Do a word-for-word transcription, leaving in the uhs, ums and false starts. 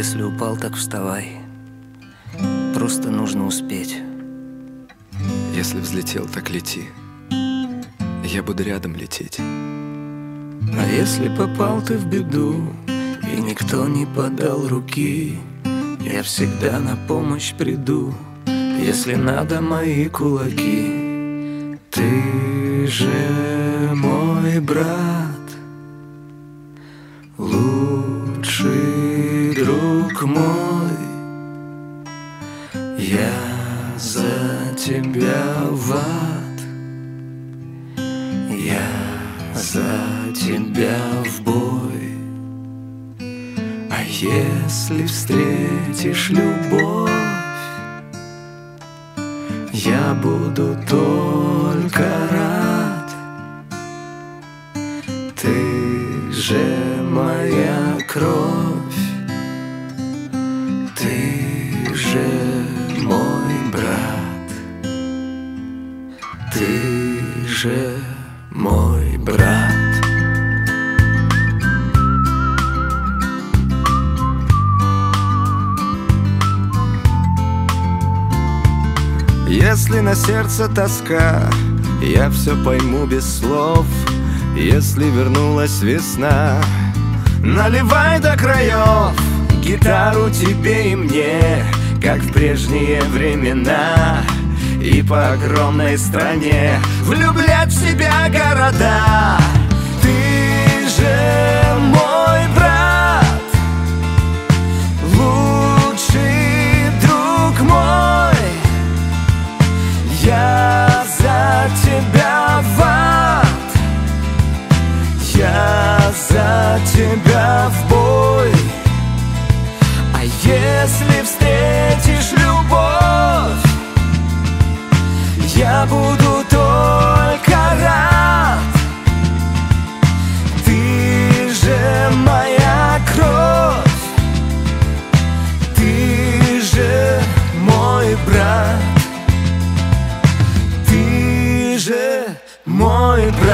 Если упал, так вставай. Просто нужно успеть. Если взлетел, так лети. Я буду рядом лететь. А если попал ты в беду, и никто не подал руки, я всегда на помощь приду, если надо мои кулаки. Ты же мой брат, лучший друг мой. Я за тебя в ад, я за тебя в бой. А если встретишь любовь, я буду только рад. Ты же моя кровь, ты же мой брат, ты же мой брат. Если на сердце тоска, я все пойму без слов. Если вернулась весна, наливай до краев гитару тебе и мне, как в прежние времена. И по огромной стране влюблять в себя города. Ты же мой брат, лучший друг мой. Я за тебя в ад, я за тебя в бой. А если встретишь любовь, я буду только рад. Ты же моя кровь, ты же мой брат, ты же мой брат.